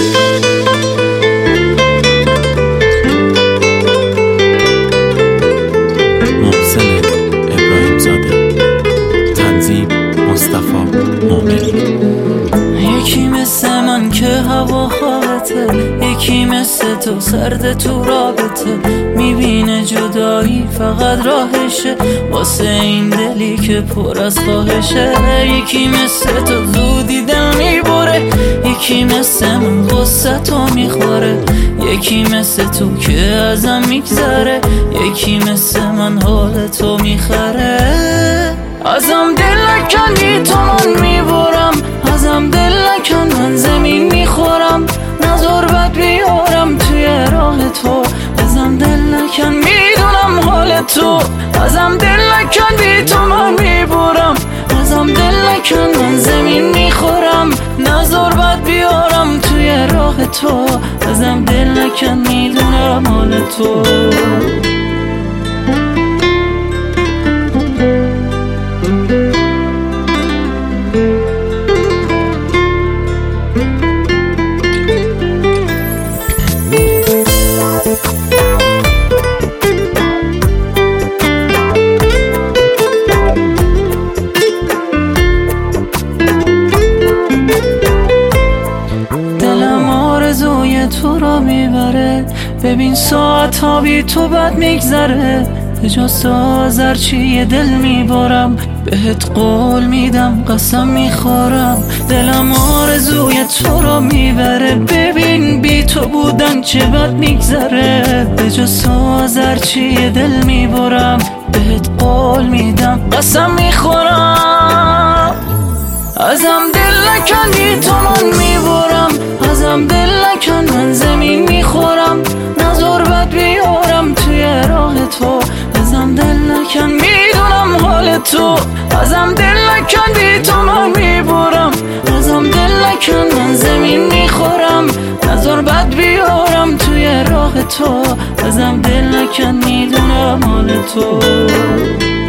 یکی مثل من که هوا خواهته، یکی مثل تو سرد تو رابطه، میبینه جدایی فقط راهشه واسه این دلی که پر از خواهشه. یکی مثل تو زودی دل میبره، یکی مثل من غصه تو میخوره، یکی مثل تو که ازم میگذره، یکی مثل من حال تو میخره. ازم دل نکنی تو من میبرم، ازم دل نکن من زمین میخورم، نظر بد بیارم توی راه تو. ازم دل نکن میدونم حال تو، ازم دل نکن بی تو من میبرم، ازم دل نکن من زمین میخورم، نظر بد بیارم توی راه تو. ازم دل نکن میدونم حال تو. تو را میبره، ببین ساعت ها بی تو بد میگذره، به جز آذرچی دل میبارم، بهت قول میدم قسم میخورم. دلم آرزوی تو را میبره، ببین بی تو بودن چه بد میگذره، به جز آذرچی دل میبارم، بهت قول میدم قسم میخورم. ازم دل نکنی تو من میبرم، ازم دل نکن من زمین میخورم، نظر بد بیارم توی راه تو. ازم دل نکن میدونم حال تو، ازم دل نکن بی تو من میبرم، ازم دل نکن من زمین میخورم، نظر بد بیارم توی راه تو. ازم دل نکن میدونم حال تو.